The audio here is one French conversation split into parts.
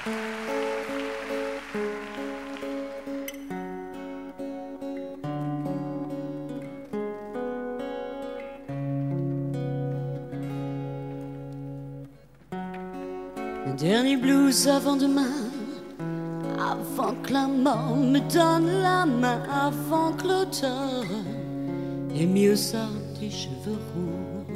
Un dernier blues avant demain, avant que la mort me donne la main, avant que l'automne ait mis au sort tes cheveux roux.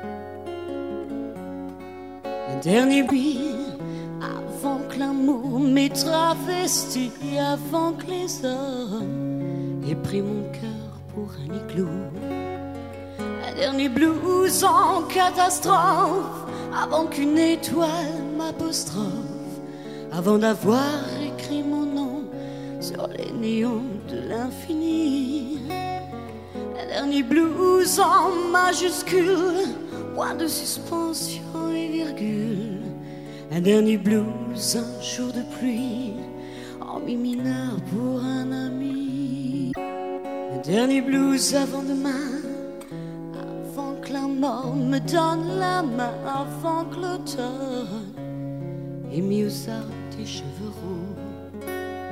Un dernier bruit avant que l'amour m'ait travesti, avant que les hommes aient pris mon cœur pour un igloo. Un dernier blues en catastrophe, avant qu'une étoile m'apostrophe, avant d'avoir écrit mon nom sur les néons de l'infini. Un dernier blues en majuscule, point de suspension et virgule. Un dernier blues, un jour de pluie, en mi mineur pour un ami. Un dernier blues avant demain, avant que la mort me donne la main, avant que l'automne ait mis au sort tes cheveux roux.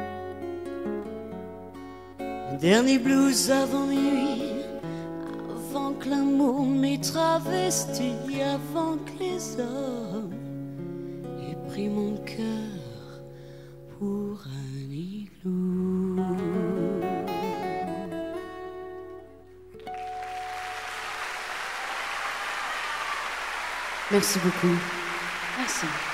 Un dernier blues avant minuit, avant que l'amour m'ait travesti, avant que les hommes aient pris mon cœur pour un igloo. Merci beaucoup. Merci.